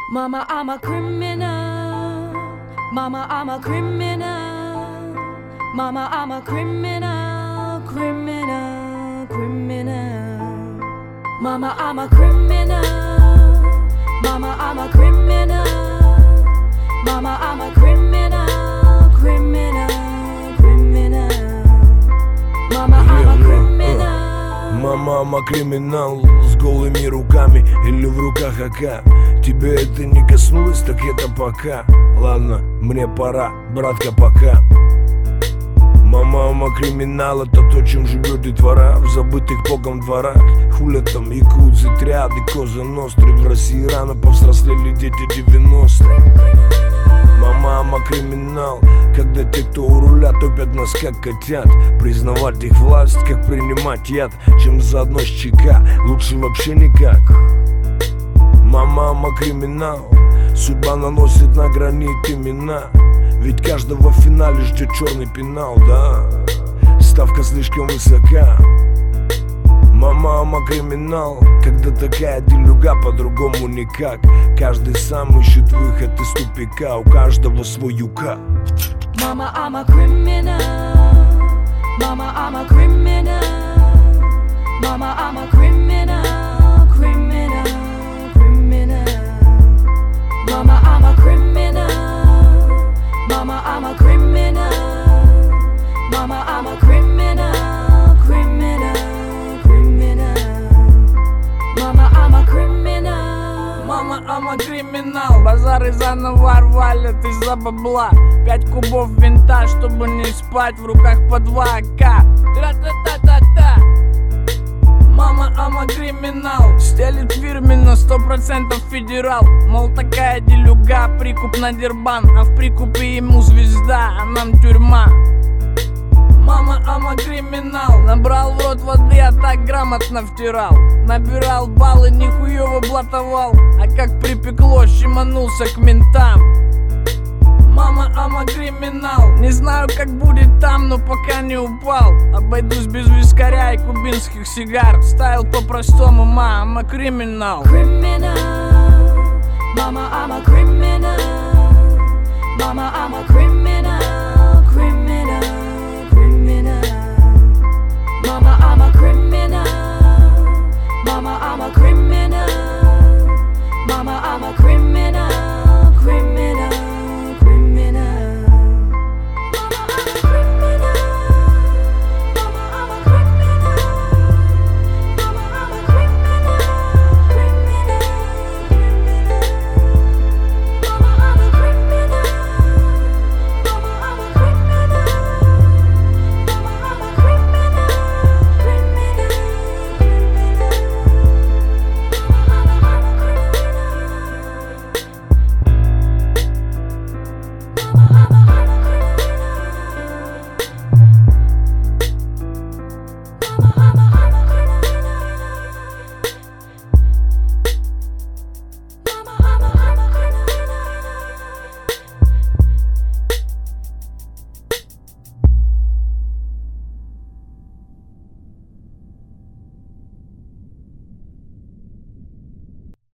Mama, I'm a criminal. Mama, I'm a criminal. Mama, I'm a criminal, criminal, criminal. Mama, I'm a criminal. Mama, I'm a criminal. Mama, I'm a criminal, criminal, criminal. Mama, I'm a criminal. Мама, I'm a криминал с голыми руками или в руках АК. Тебе это не коснулось, так это пока. Ладно, мне пора, братка, пока. Мама, I'm a криминал, это то, чем живет детвора в забытых богом дворах. Хулят там якудзы, триады, коза ностры. В России рано повзрослели дети 90-х. Мама, I'm a криминал, когда те, кто у руля, топят нас как котят. Признавать их власть, как принимать яд, чем заодно с ЧК, лучше вообще никак. Мама, I'm a криминал, судьба наносит на гранит имена. Ведь каждого в финале ждет черный пенал, да, ставка слишком высока. Мама, I'm a криминал, когда такая делюга, по-другому никак. Каждый сам ищет выход из тупика, у каждого свой юка. Mama, I'm a criminal. Mama, I'm a criminal. Mama, I'm a criminal, criminal, criminal. Mama, I'm a criminal. Mama, I'm a criminal. Mama, I'm a criminal, criminal, criminal. Mama, I'm a criminal. Мама, I'm a криминал. Базары заново валят из-за бабла. 5 кубов винта, чтобы не спать. В руках по 2 АК. Тра-та-та-та-та. Мама, I'm a криминал. Стелит фирменно, 100% федерал. Мол, такая делюга, прикуп на дербан. А в прикупе ему звезда, а нам тюрьма. Мама, I'm a криминал. Набрал в рот воды, а так грамотно втирал. Набирал баллы, нихуёво блатовал. А как припекло, щеманулся к ментам. Мама, I'm a криминал. Не знаю, как будет там, но пока не упал. Обойдусь без вискаря и кубинских сигар. Стайл по-простому, ма, I'm a криминал. Criminal. Mama, I'm a criminal. Mama, I'm a criminal, criminal, criminal. Mama, I'm a criminal. Mama, I'm a criminal. Mama, I'm a criminal.